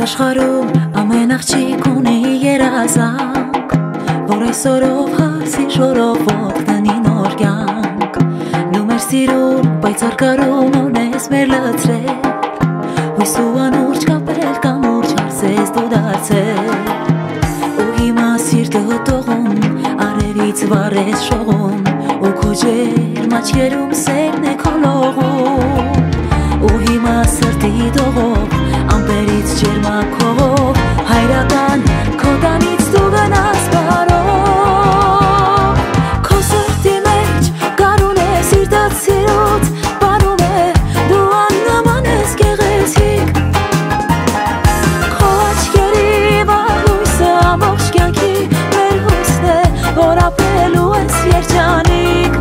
աշխարհում ամեն աղջիկ ունի երազանք, որ այսօրով հասի շորով տնի նոր կյանք։ Դու մեր սիրուն պայծառ կարում ունես մեր լցրել, հույս ու անուրջը կապել կամուրջ հարսես դու դարձել։ Ու հիմա սիրտը հոտողում արևից վառես շողում, ու քո ջերմ աչքերում սերն է քո լողում։ Ու հիմա սրտի դողով ամպերից ջերմակ հողով հայրական քո տանից դու գնաս բարով։ Քո սրտի մեջ գարուն է սիրտդ սիրուց պարում է, դու աննման ես գեղեցիկ։ Քո աչքերի վար հույսը ամբողջ կյանքի մեր հույսն է, որ ապրելու ես երջանիկ,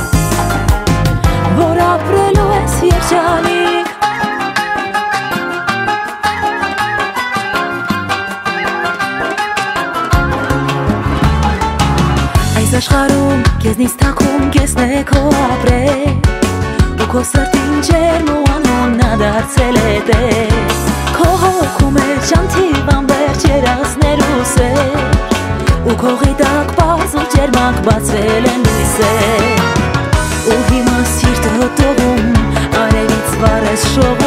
որ ապրելու ես երջանիկ։ Այս աշխարհում քեզնից թաքուն կեսն է քո ապրել, ու քո սրտին ջերմ ու անուն դարձել է տես։ Քո հոգում է շանթիվ անվերջ երազներ ու սեր, ու քո գիտակ պարզ ու ջերմակ բացվել են լույսեր։ Ու հիմա սիրտը հոտողում արևից վառես շող